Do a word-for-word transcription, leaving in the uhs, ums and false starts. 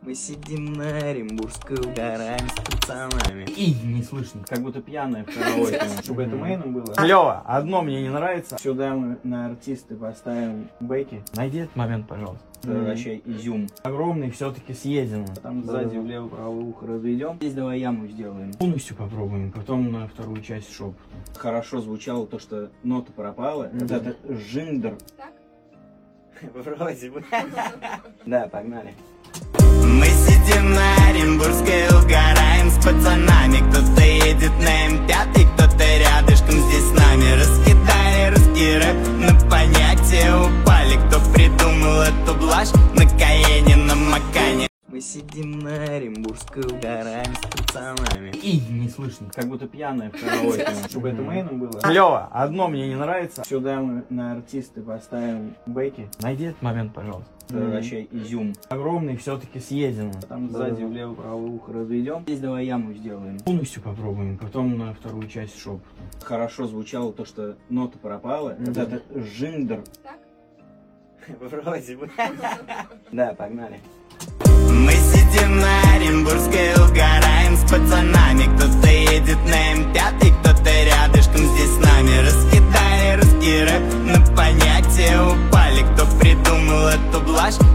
Мы сидим на Оренбургской, угораем с пацанами. И не слышно, как будто пьяная в караоке, чтобы это мейном было. Клево, одно мне не нравится. Сюда мы на артисты поставим бэки. Найди этот момент, пожалуйста. Это вообще изюм. Огромный все-таки съеден. Там сзади влево-правое ухо разведем. Здесь давай яму сделаем. Полностью попробуем, потом на вторую часть шепота. Хорошо звучало то, что нота пропала. Mm-hmm. Вот это жиндер. Так? Вроде бы. Да, погнали. Мы сидим на Оренбургской, угораем с пацанами. Кто-то едет на эм пять, кто-то рядышком здесь с нами. Раскидали русский рэп, на понятие упали. Кто придумал эту блажь на Каене, на Макане. Мы сидим на Оренбургской, угораем с пацанами. И не слышно, как будто пьяная в караоке, Чтобы это мейном было. Клево, одно мне не нравится. Сюда мы на артисты поставим бэки. Найди этот момент, пожалуйста. Это вообще изюм. Огромный все-таки съеден. Там сзади влево-правое ухо разведем. Здесь давай яму сделаем. Полностью попробуем, потом на вторую часть шепота. Хорошо звучало то, что нота пропала. Mm-hmm. Вот это жиндер. Так? Вроде бы. Да, погнали. Мы сидим на Оренбургской, угораем с пацанами. Кто-то едет на эм пять, кто-то рядышком здесь с нами. Раскидали русский рэп, на понятие упали. Кто придумал эту блажь